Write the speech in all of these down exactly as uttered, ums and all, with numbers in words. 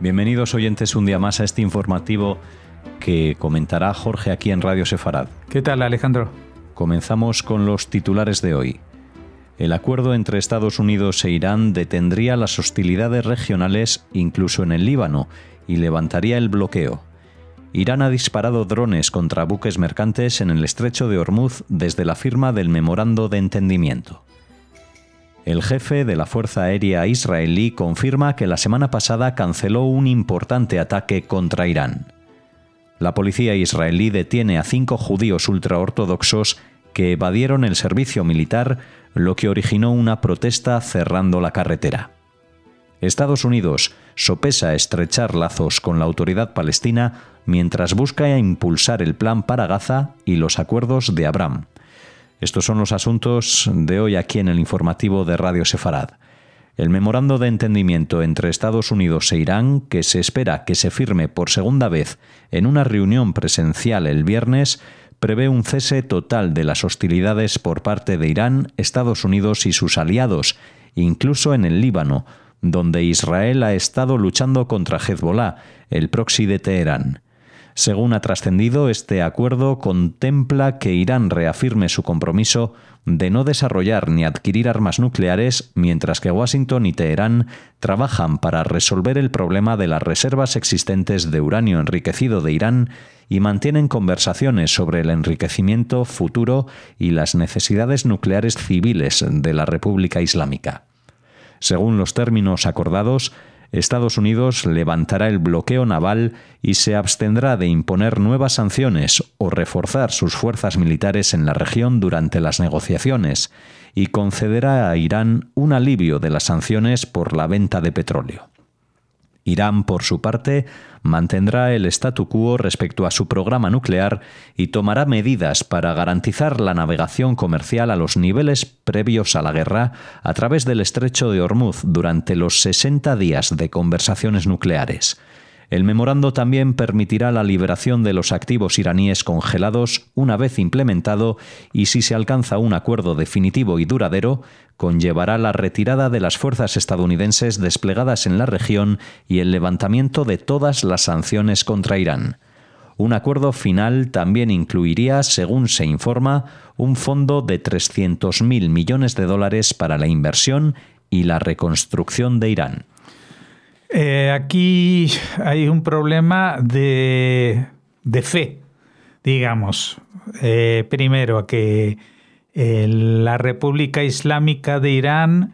Bienvenidos oyentes un día más a este informativo que comentará Jorge aquí en Radio Sefarad. ¿Qué tal, Alejandro? Comenzamos con los titulares de hoy. El acuerdo entre Estados Unidos e Irán detendría las hostilidades regionales incluso en el Líbano y levantaría el bloqueo. Irán ha disparado drones contra buques mercantes en el estrecho de Hormuz desde la firma del memorando de entendimiento. El jefe de la Fuerza Aérea israelí confirma que la semana pasada canceló un importante ataque contra Irán. La policía israelí detiene a cinco judíos ultraortodoxos que evadieron el servicio militar, lo que originó una protesta cerrando la carretera. Estados Unidos sopesa estrechar lazos con la autoridad palestina mientras busca impulsar el plan para Gaza y los acuerdos de Abraham. Estos son los asuntos de hoy aquí en el informativo de Radio Sefarad. El memorando de entendimiento entre Estados Unidos e Irán, que se espera que se firme por segunda vez en una reunión presencial el viernes, prevé un cese total de las hostilidades por parte de Irán, Estados Unidos y sus aliados, incluso en el Líbano, donde Israel ha estado luchando contra Hezbollah, el proxy de Teherán. Según ha trascendido, este acuerdo contempla que Irán reafirme su compromiso de no desarrollar ni adquirir armas nucleares, mientras que Washington y Teherán trabajan para resolver el problema de las reservas existentes de uranio enriquecido de Irán y mantienen conversaciones sobre el enriquecimiento futuro y las necesidades nucleares civiles de la República Islámica. Según los términos acordados, Estados Unidos levantará el bloqueo naval y se abstendrá de imponer nuevas sanciones o reforzar sus fuerzas militares en la región durante las negociaciones y concederá a Irán un alivio de las sanciones por la venta de petróleo. Irán, por su parte, mantendrá el statu quo respecto a su programa nuclear y tomará medidas para garantizar la navegación comercial a los niveles previos a la guerra a través del estrecho de Hormuz durante los sesenta días de conversaciones nucleares. El memorando también permitirá la liberación de los activos iraníes congelados una vez implementado y, si se alcanza un acuerdo definitivo y duradero, conllevará la retirada de las fuerzas estadounidenses desplegadas en la región y el levantamiento de todas las sanciones contra Irán. Un acuerdo final también incluiría, según se informa, un fondo de trescientos mil millones de dólares para la inversión y la reconstrucción de Irán. Eh, aquí hay un problema de, de fe, digamos. Eh, primero, que eh, la República Islámica de Irán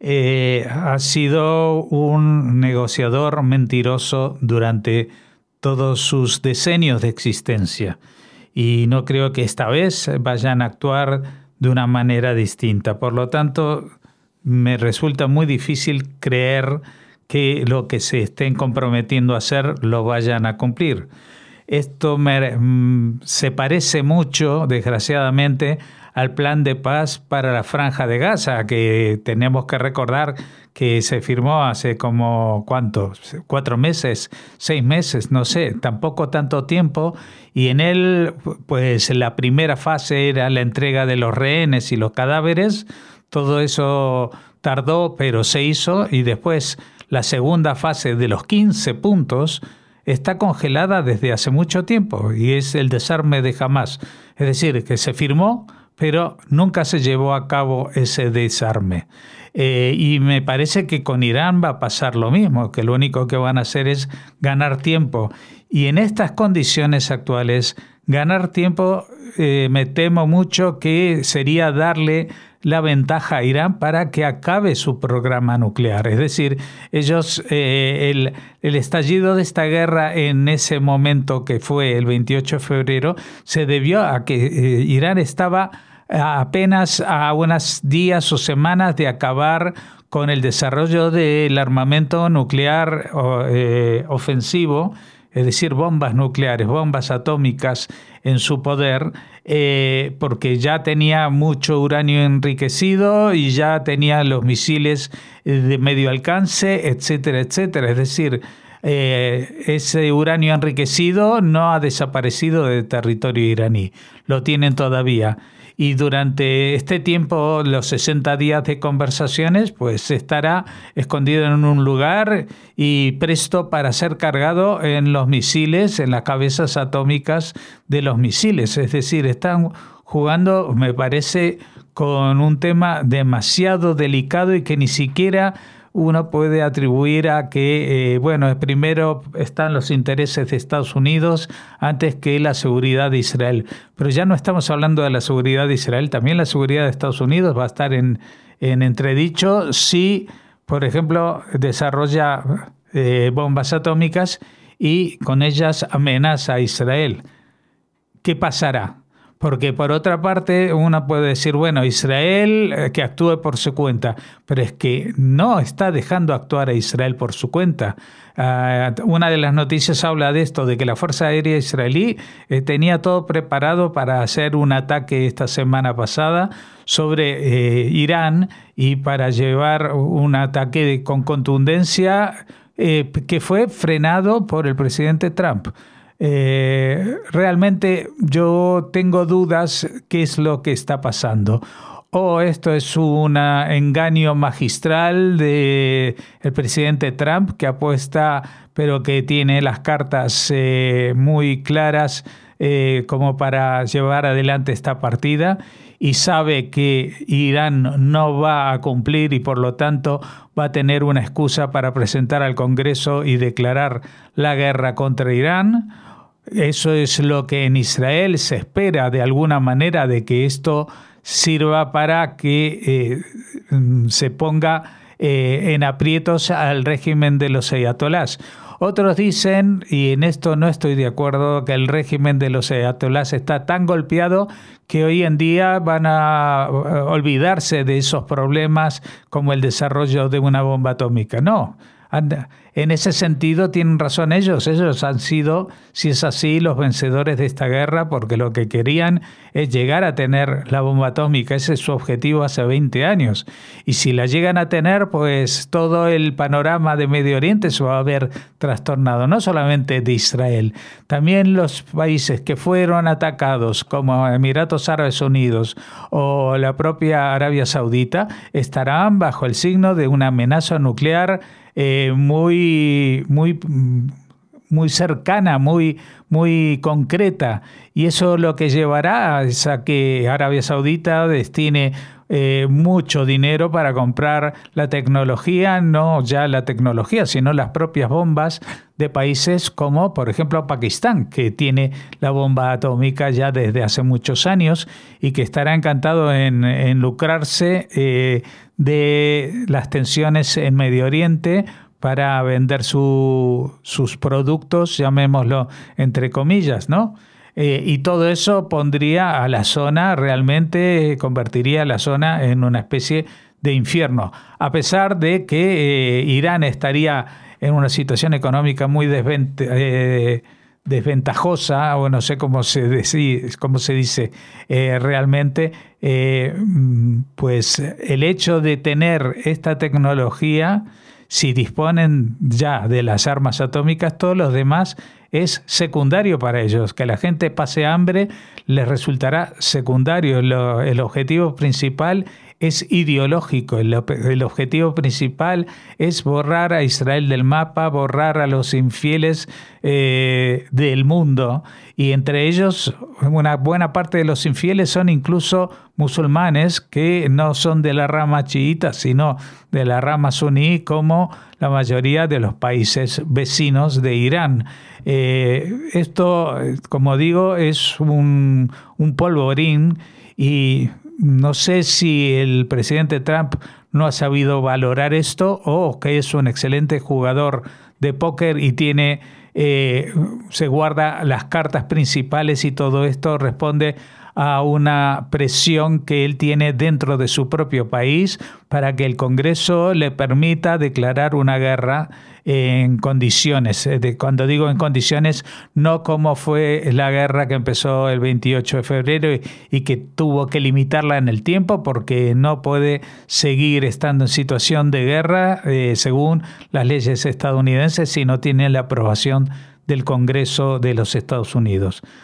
eh, ha sido un negociador mentiroso durante todos sus decenios de existencia. Y no creo que esta vez vayan a actuar de una manera distinta. Por lo tanto, me resulta muy difícil creer que lo que se estén comprometiendo a hacer lo vayan a cumplir. Esto me, se parece mucho, desgraciadamente, al plan de paz para la Franja de Gaza, que tenemos que recordar que se firmó hace como, ¿cuánto? ¿Cuatro meses? ¿Seis meses? No sé, tampoco tanto tiempo. Y en él, pues la primera fase era la entrega de los rehenes y los cadáveres. Todo eso tardó, pero se hizo, y después la segunda fase de los quince puntos está congelada desde hace mucho tiempo y es el desarme de Hamás. Es decir, que se firmó, pero nunca se llevó a cabo ese desarme. Eh, y me parece que con Irán va a pasar lo mismo, que lo único que van a hacer es ganar tiempo. Y en estas condiciones actuales, ganar tiempo, eh, me temo mucho que sería darle la ventaja a Irán para que acabe su programa nuclear. Es decir, ellos, eh, el, el estallido de esta guerra en ese momento que fue el veintiocho de febrero, se debió a que eh, Irán estaba apenas a unos días o semanas de acabar con el desarrollo del armamento nuclear eh, ofensivo, es decir, bombas nucleares, bombas atómicas en su poder, eh, porque ya tenía mucho uranio enriquecido y ya tenía los misiles de medio alcance, etcétera, etcétera. Es decir, eh, ese uranio enriquecido no ha desaparecido del territorio iraní, lo tienen todavía. y durante este tiempo, los sesenta días de conversaciones, pues estará escondido en un lugar y presto para ser cargado en los misiles, en las cabezas atómicas de los misiles. Es decir, están jugando, me parece, con un tema demasiado delicado y que ni siquiera uno puede atribuir a que, eh, bueno, primero están los intereses de Estados Unidos antes que la seguridad de Israel. Pero ya no estamos hablando de la seguridad de Israel, también la seguridad de Estados Unidos va a estar en, en entredicho si, por ejemplo, desarrolla eh, bombas atómicas y con ellas amenaza a Israel. ¿Qué pasará? Porque por otra parte uno puede decir, bueno, Israel eh, que actúe por su cuenta, pero es que no está dejando actuar a Israel por su cuenta. Uh, una de las noticias habla de esto, de que la Fuerza Aérea Israelí eh, tenía todo preparado para hacer un ataque esta semana pasada sobre eh, Irán y para llevar un ataque con contundencia eh, que fue frenado por el presidente Trump. Eh, realmente yo tengo dudas qué es lo que está pasando. O esto es un engaño magistral de el presidente Trump que apuesta, pero que tiene las cartas eh, muy claras eh, como para llevar adelante esta partida y sabe que Irán no va a cumplir y por lo tanto va a tener una excusa para presentar al Congreso y declarar la guerra contra Irán. Eso es lo que en Israel se espera de alguna manera, de que esto sirva para que eh, se ponga eh, en aprietos al régimen de los ayatolás. Otros dicen, y en esto no estoy de acuerdo, que el régimen de los ayatolás está tan golpeado que hoy en día van a olvidarse de esos problemas como el desarrollo de una bomba atómica. No. En ese sentido tienen razón ellos. Ellos han sido, si es así, los vencedores de esta guerra, porque lo que querían es llegar a tener la bomba atómica. Ese es su objetivo hace veinte años. Y si la llegan a tener, pues todo el panorama de Medio Oriente se va a ver trastornado, no solamente de Israel. También los países que fueron atacados, como Emiratos Árabes Unidos o la propia Arabia Saudita, estarán bajo el signo de una amenaza nuclear Eh, muy, muy, muy cercana, muy, muy concreta. Y eso lo que llevará es a que Arabia Saudita destine eh, mucho dinero para comprar la tecnología, no ya la tecnología, sino las propias bombas de países como, por ejemplo, Pakistán, que tiene la bomba atómica ya desde hace muchos años y que estará encantado en, en lucrarse eh, de las tensiones en Medio Oriente para vender su, sus productos, llamémoslo entre comillas, ¿no? Eh, y todo eso pondría a la zona, realmente convertiría a la zona en una especie de infierno, a pesar de que eh, Irán estaría en una situación económica muy desvent eh, desventajosa, o no sé cómo se, dice, cómo se dice eh, realmente, eh, pues el hecho de tener esta tecnología, si disponen ya de las armas atómicas, todos los demás es secundario para ellos. Que la gente pase hambre les resultará secundario. Lo, el objetivo principal es ideológico. El, el objetivo principal es borrar a Israel del mapa, borrar a los infieles eh, del mundo. Y entre ellos, una buena parte de los infieles son incluso musulmanes que no son de la rama chiita, sino de la rama suní, como la mayoría de los países vecinos de Irán. Eh, esto, como digo, es un, un polvorín y no sé si el presidente Trump no ha sabido valorar esto o que es un excelente jugador de póker y tiene, eh, se guarda las cartas principales y todo esto responde a una presión que él tiene dentro de su propio país para que el Congreso le permita declarar una guerra en condiciones. Cuando digo en condiciones, no como fue la guerra que empezó el veintiocho de febrero y, y que tuvo que limitarla en el tiempo porque no puede seguir estando en situación de guerra eh, según las leyes estadounidenses si no tiene la aprobación del Congreso de los Estados Unidos.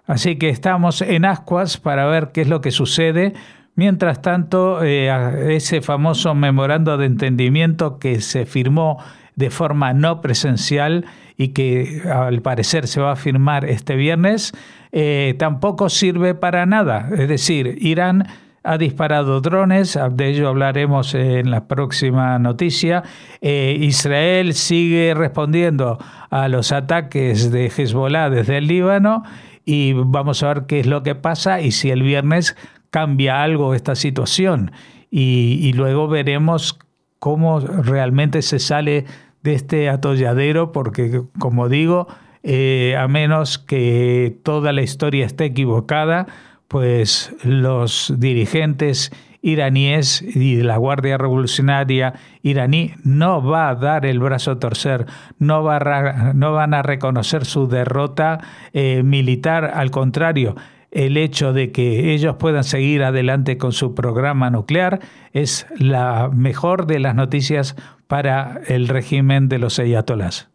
Así que estamos en ascuas para ver qué es lo que sucede. Mientras tanto, eh, ese famoso memorando de entendimiento que se firmó de forma no presencial y que al parecer se va a firmar este viernes, eh, tampoco sirve para nada. Es decir, Irán ha disparado drones, de ello hablaremos en la próxima noticia. Eh, Israel sigue respondiendo a los ataques de Hezbollah desde el Líbano y vamos a ver qué es lo que pasa y si el viernes cambia algo esta situación. Y, y luego veremos cómo realmente se sale de este atolladero, porque, como digo, eh, a menos que toda la historia esté equivocada, pues los dirigentes iraníes y la Guardia Revolucionaria iraní no va a dar el brazo a torcer, no, va a, no van a reconocer su derrota eh, militar, al contrario. El hecho de que ellos puedan seguir adelante con su programa nuclear es la mejor de las noticias para el régimen de los ayatolás.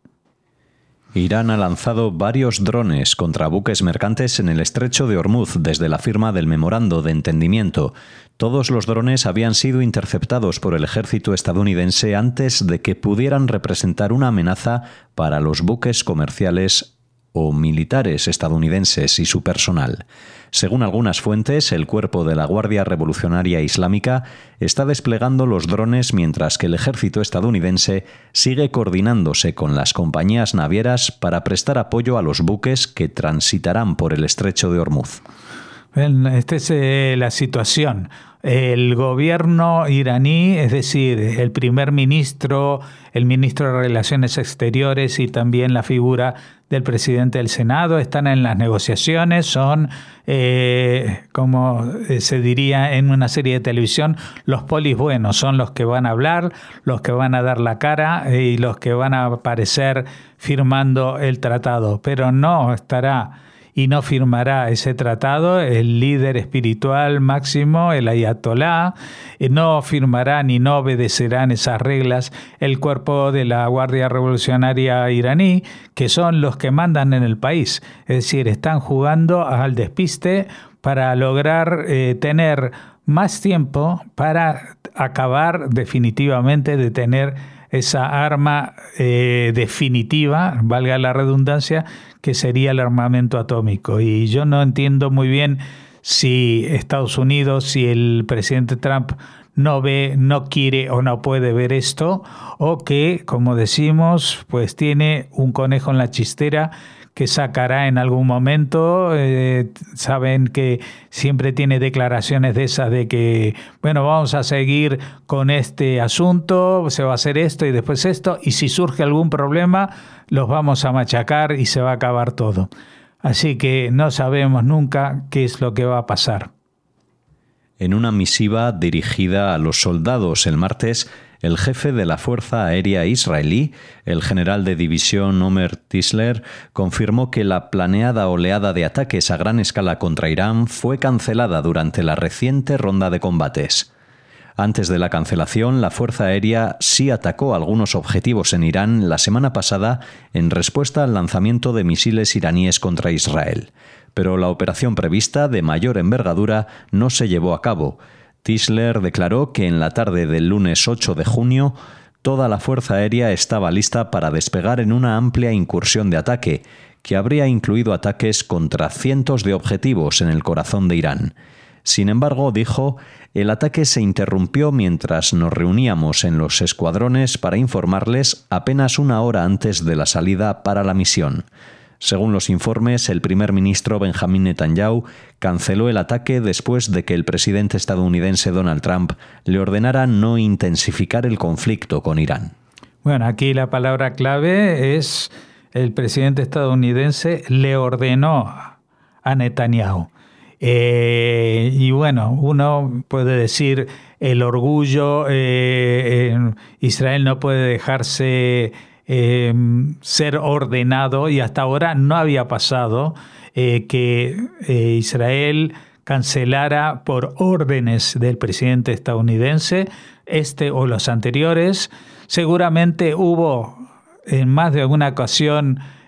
Irán ha lanzado varios drones contra buques mercantes en el estrecho de Hormuz desde la firma del memorando de entendimiento. Todos los drones habían sido interceptados por el ejército estadounidense antes de que pudieran representar una amenaza para los buques comerciales o militares estadounidenses y su personal. Según algunas fuentes, el cuerpo de la Guardia Revolucionaria Islámica está desplegando los drones mientras que el ejército estadounidense sigue coordinándose con las compañías navieras para prestar apoyo a los buques que transitarán por el estrecho de Hormuz. Esta es eh, la situación. El gobierno iraní, es decir, el primer ministro, el ministro de Relaciones Exteriores y también la figura del presidente del Senado están en las negociaciones, son, eh, como se diría en una serie de televisión, los polis buenos, son los que van a hablar, los que van a dar la cara y los que van a aparecer firmando el tratado, pero no estará y no firmará ese tratado el líder espiritual máximo, el ayatolá, no firmará ni no obedecerán esas reglas el cuerpo de la Guardia Revolucionaria iraní, que son los que mandan en el país. Es decir, están jugando al despiste para lograr eh, tener más tiempo para acabar definitivamente de tener esa arma eh, definitiva, valga la redundancia, que sería el armamento atómico. Y yo no entiendo muy bien si Estados Unidos, si el presidente Trump no ve, no quiere o no puede ver esto, o que, como decimos, pues tiene un conejo en la chistera que sacará en algún momento. Eh, saben que siempre tiene declaraciones de esas de que, bueno, vamos a seguir con este asunto, se va a hacer esto y después esto, y si surge algún problema, los vamos a machacar y se va a acabar todo. Así que no sabemos nunca qué es lo que va a pasar. En una misiva dirigida a los soldados el martes, el jefe de la Fuerza Aérea israelí, el general de división Omer Tisler, confirmó que la planeada oleada de ataques a gran escala contra Irán fue cancelada durante la reciente ronda de combates. Antes de la cancelación, la Fuerza Aérea sí atacó algunos objetivos en Irán la semana pasada en respuesta al lanzamiento de misiles iraníes contra Israel. Pero la operación prevista, de mayor envergadura, no se llevó a cabo. Tisler declaró que en la tarde del lunes ocho de junio, toda la Fuerza Aérea estaba lista para despegar en una amplia incursión de ataque, que habría incluido ataques contra cientos de objetivos en el corazón de Irán. Sin embargo, dijo, el ataque se interrumpió mientras nos reuníamos en los escuadrones para informarles apenas una hora antes de la salida para la misión. Según los informes, el primer ministro Benjamín Netanyahu canceló el ataque después de que el presidente estadounidense Donald Trump le ordenara no intensificar el conflicto con Irán. Bueno, aquí la palabra clave es el presidente estadounidense le ordenó a Netanyahu. Eh, y bueno, uno puede decir el orgullo, eh, eh, Israel no puede dejarse Eh, ser ordenado, y hasta ahora no había pasado eh, que eh, Israel cancelara por órdenes del presidente estadounidense, este o los anteriores. Seguramente hubo en más de alguna ocasión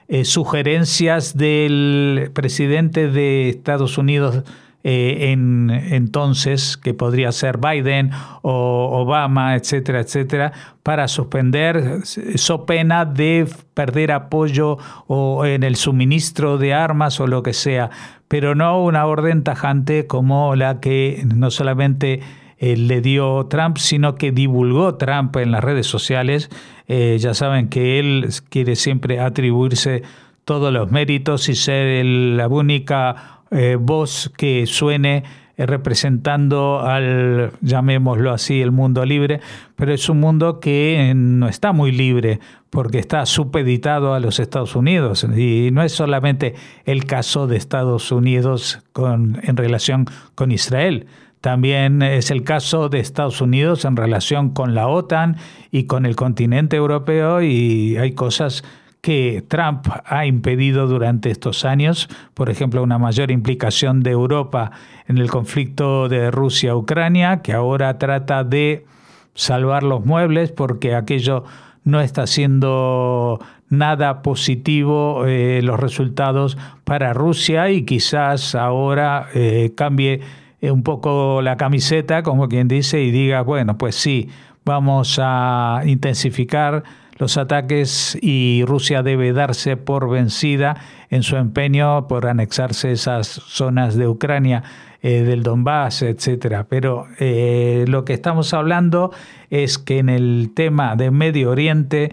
eh, sugerencias del presidente de Estados Unidos eh, en entonces, que podría ser Biden o Obama, etcétera, etcétera, para suspender, so pena de perder apoyo o en el suministro de armas o lo que sea, pero no una orden tajante como la que no solamente eh, le dio Trump, sino que divulgó Trump en las redes sociales. Eh, ya saben que él quiere siempre atribuirse todos los méritos y ser el, la única eh, voz que suene eh, representando al, llamémoslo así, el mundo libre, pero es un mundo que no está muy libre porque está supeditado a los Estados Unidos, y no es solamente el caso de Estados Unidos con, en relación con Israel. También es el caso de Estados Unidos en relación con la OTAN y con el continente europeo, y hay cosas que Trump ha impedido durante estos años, por ejemplo, una mayor implicación de Europa en el conflicto de Rusia-Ucrania, que ahora trata de salvar los muebles porque aquello no está siendo nada positivo, eh, los resultados para Rusia, y quizás ahora eh, cambie un poco la camiseta, como quien dice, y diga, bueno, pues sí, vamos a intensificar los ataques y Rusia debe darse por vencida en su empeño por anexarse esas zonas de Ucrania, eh, del Donbass, etcétera. Pero eh, lo que estamos hablando es que en el tema de Medio Oriente,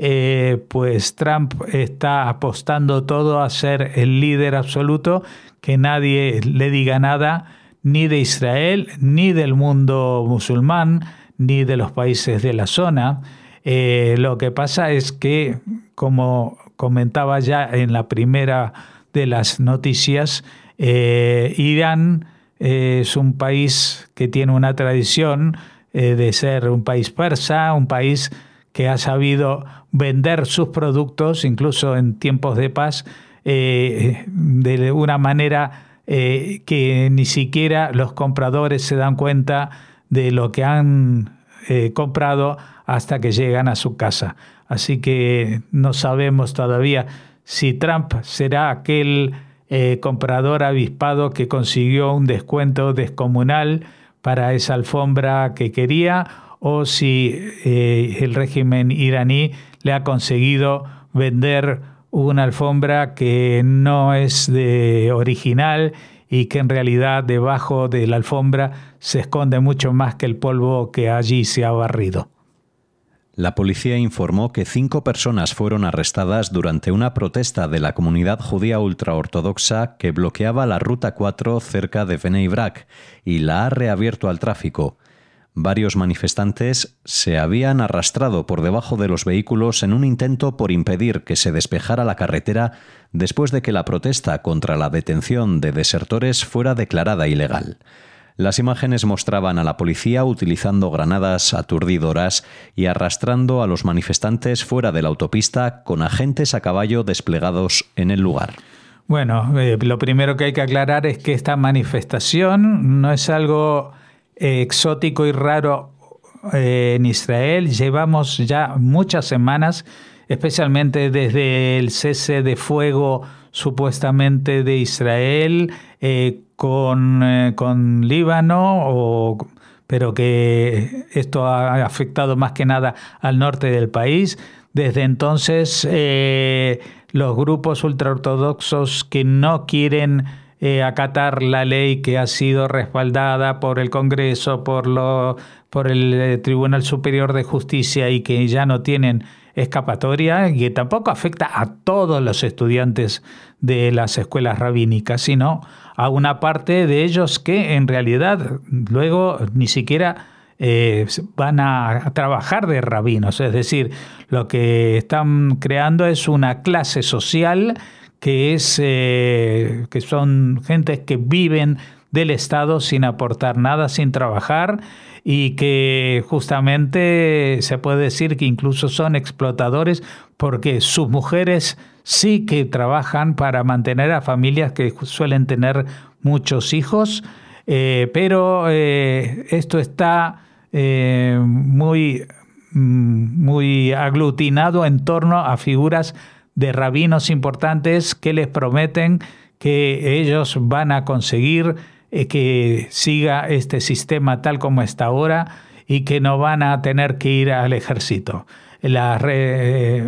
eh, pues Trump está apostando todo a ser el líder absoluto, que nadie le diga nada, ni de Israel, ni del mundo musulmán, ni de los países de la zona. Eh, lo que pasa es que, como comentaba ya en la primera de las noticias, eh, Irán eh, es un país que tiene una tradición eh, de ser un país persa, un país que ha sabido vender sus productos, incluso en tiempos de paz, eh, de una manera eh, que ni siquiera los compradores se dan cuenta de lo que han eh, comprado hasta que llegan a su casa. Así que no sabemos todavía si Trump será aquel eh, comprador avispado que consiguió un descuento descomunal para esa alfombra que quería, o si eh, el régimen iraní le ha conseguido vender una alfombra que no es de original y que en realidad debajo de la alfombra se esconde mucho más que el polvo que allí se ha barrido. La policía informó que cinco personas fueron arrestadas durante una protesta de la comunidad judía ultraortodoxa que bloqueaba la Ruta cuatro cerca de Bnei Brak y la ha reabierto al tráfico. Varios manifestantes se habían arrastrado por debajo de los vehículos en un intento por impedir que se despejara la carretera después de que la protesta contra la detención de desertores fuera declarada ilegal. Las imágenes mostraban a la policía utilizando granadas aturdidoras y arrastrando a los manifestantes fuera de la autopista con agentes a caballo desplegados en el lugar. Bueno, eh, lo primero que hay que aclarar es que esta manifestación no es algo eh, exótico y raro eh, en Israel. Llevamos ya muchas semanas, especialmente desde el cese de fuego supuestamente de Israel, eh, con, eh, con Líbano, o, pero que esto ha afectado más que nada al norte del país. Desde entonces, eh, los grupos ultraortodoxos que no quieren eh, acatar la ley que ha sido respaldada por el Congreso, por, lo, por el eh, Tribunal Superior de Justicia, y que ya no tienen escapatoria, y que tampoco afecta a todos los estudiantes de las escuelas rabínicas, sino a una parte de ellos que en realidad luego ni siquiera eh, van a trabajar de rabinos. Es decir, lo que están creando es una clase social que es eh, que son gentes que viven del Estado sin aportar nada, sin trabajar, y que justamente se puede decir que incluso son explotadores, porque sus mujeres sí que trabajan para mantener a familias que suelen tener muchos hijos, eh, pero eh, esto está eh, muy, muy aglutinado en torno a figuras de rabinos importantes que les prometen que ellos van a conseguir eh, que siga este sistema tal como está ahora y que no van a tener que ir al ejército. Las, eh,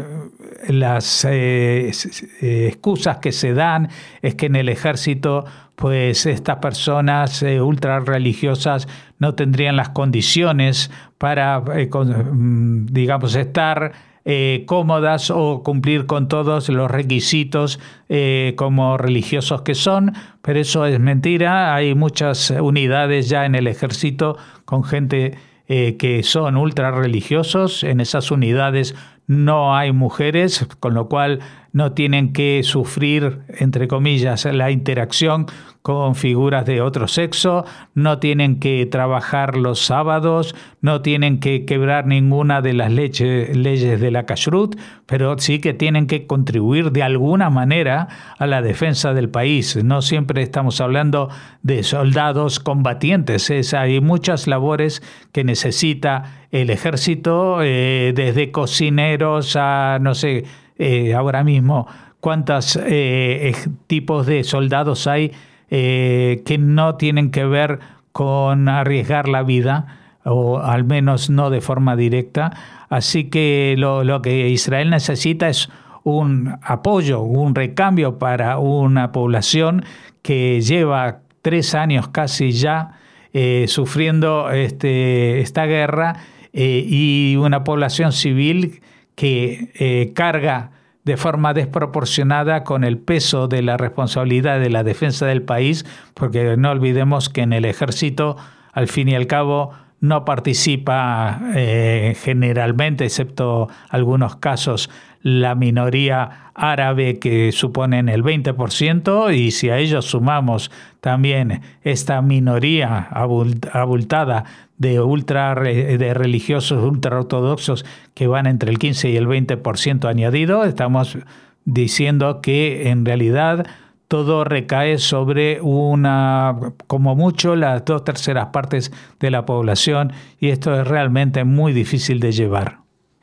las eh, excusas que se dan es que en el ejército pues estas personas eh, ultra religiosas no tendrían las condiciones para, eh, con, digamos, estar eh, cómodas o cumplir con todos los requisitos eh, como religiosos que son, pero eso es mentira. Hay muchas unidades ya en el ejército con gente eh, que son ultra religiosos. En esas unidades no hay mujeres, con lo cual no tienen que sufrir, entre comillas, la interacción con figuras de otro sexo, no tienen que trabajar los sábados, no tienen que quebrar ninguna de las leche, leyes de la kashrut, pero sí que tienen que contribuir de alguna manera a la defensa del país. No siempre estamos hablando de soldados combatientes, es, hay muchas labores que necesita el ejército, eh, desde cocineros a, no sé, eh, ahora mismo, cuántos eh, tipos de soldados hay eh, que no tienen que ver con arriesgar la vida, o al menos no de forma directa. Así que lo, lo que Israel necesita es un apoyo, un recambio para una población que lleva tres años casi ya eh, sufriendo este, esta guerra, eh, y una población civil que eh, carga de forma desproporcionada con el peso de la responsabilidad de la defensa del país, porque no olvidemos que en el ejército, al fin y al cabo, no participa eh, generalmente, excepto algunos casos, la minoría árabe, que suponen el veinte por ciento, y si a ellos sumamos también esta minoría abultada de ultra de religiosos ultraortodoxos que van entre el quince y el veinte por ciento añadido, estamos diciendo que en realidad todo recae sobre una, como mucho, las dos terceras partes de la población, y esto es realmente muy difícil de llevar.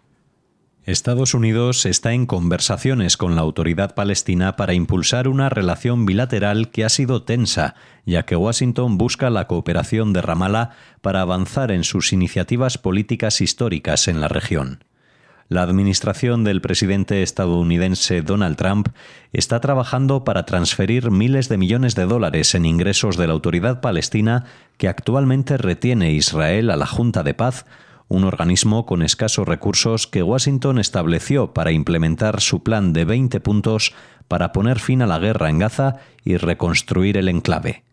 Estados Unidos está en conversaciones con la Autoridad Palestina para impulsar una relación bilateral que ha sido tensa, ya que Washington busca la cooperación de Ramallah para avanzar en sus iniciativas políticas históricas en la región. La administración del presidente estadounidense Donald Trump está trabajando para transferir miles de millones de dólares en ingresos de la Autoridad Palestina que actualmente retiene Israel a la Junta de Paz, un organismo con escasos recursos que Washington estableció para implementar su plan de veinte puntos para poner fin a la guerra en Gaza y reconstruir el enclave.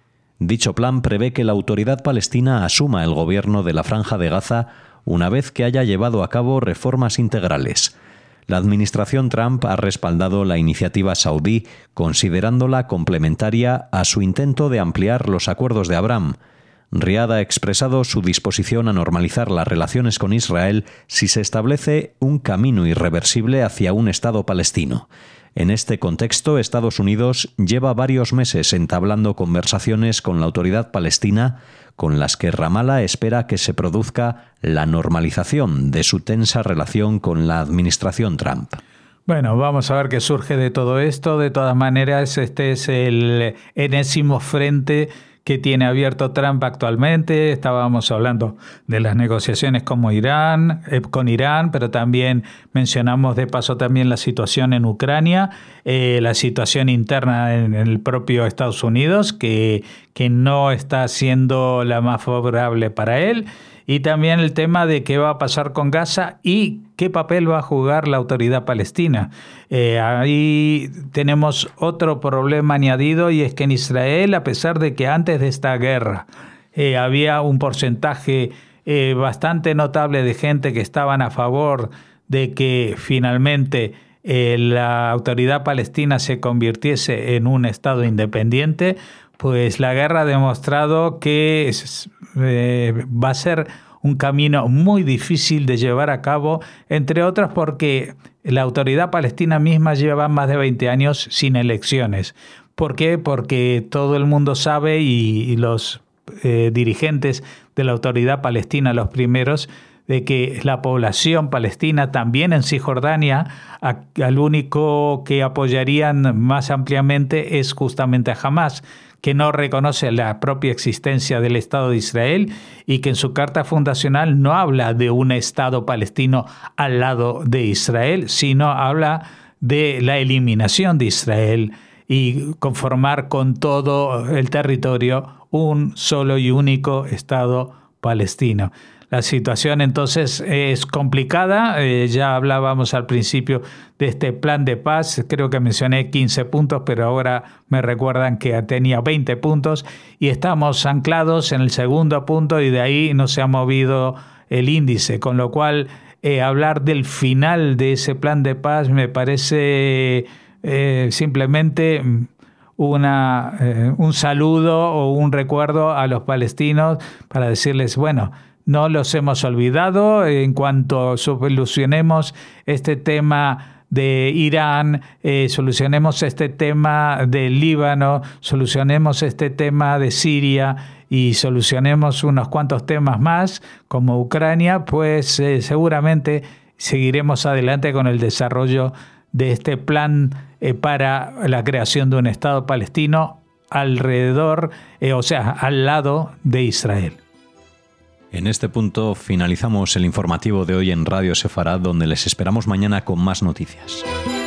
Dicho plan prevé que la Autoridad Palestina asuma el gobierno de la Franja de Gaza una vez que haya llevado a cabo reformas integrales. La administración Trump ha respaldado la iniciativa saudí, considerándola complementaria a su intento de ampliar los acuerdos de Abraham. Riad ha expresado su disposición a normalizar las relaciones con Israel si se establece un camino irreversible hacia un Estado palestino. En este contexto, Estados Unidos lleva varios meses entablando conversaciones con la Autoridad Palestina, con las que Ramallah espera que se produzca la normalización de su tensa relación con la administración Trump. Bueno, vamos a ver qué surge de todo esto. De todas maneras, este es el enésimo frente que tiene abierto Trump actualmente. Estábamos hablando de las negociaciones como Irán, eh, con Irán, pero también mencionamos de paso también la situación en Ucrania, eh, la situación interna en el propio Estados Unidos, que, que no está siendo la más favorable para él, y también el tema de qué va a pasar con Gaza y qué papel va a jugar la Autoridad Palestina. Eh, ahí tenemos otro problema añadido, y es que en Israel, a pesar de que antes de esta guerra eh, había un porcentaje eh, bastante notable de gente que estaban a favor de que finalmente eh, la Autoridad Palestina se convirtiese en un Estado independiente, pues la guerra ha demostrado que es, eh, va a ser un camino muy difícil de llevar a cabo, entre otras porque la Autoridad Palestina misma lleva más de veinte años sin elecciones. ¿Por qué? Porque todo el mundo sabe, y, y los eh, dirigentes de la Autoridad Palestina, los primeros, de que la población palestina, también en Cisjordania, al único que apoyarían más ampliamente es justamente a Hamás, que no reconoce la propia existencia del Estado de Israel y que en su carta fundacional no habla de un Estado palestino al lado de Israel, sino habla de la eliminación de Israel y conformar con todo el territorio un solo y único Estado palestino. La situación entonces es complicada, eh, ya hablábamos al principio de este plan de paz, creo que mencioné quince puntos, pero ahora me recuerdan que tenía veinte puntos y estamos anclados en el segundo punto y de ahí no se ha movido el índice, con lo cual eh, hablar del final de ese plan de paz me parece eh, simplemente una, eh, un saludo o un recuerdo a los palestinos para decirles, bueno, no los hemos olvidado. En cuanto solucionemos este tema de Irán, eh, solucionemos este tema del Líbano, solucionemos este tema de Siria y solucionemos unos cuantos temas más como Ucrania, pues eh, seguramente seguiremos adelante con el desarrollo de este plan eh, para la creación de un Estado palestino alrededor, eh, o sea, al lado de Israel. En este punto finalizamos el informativo de hoy en Radio Sefarad, donde les esperamos mañana con más noticias.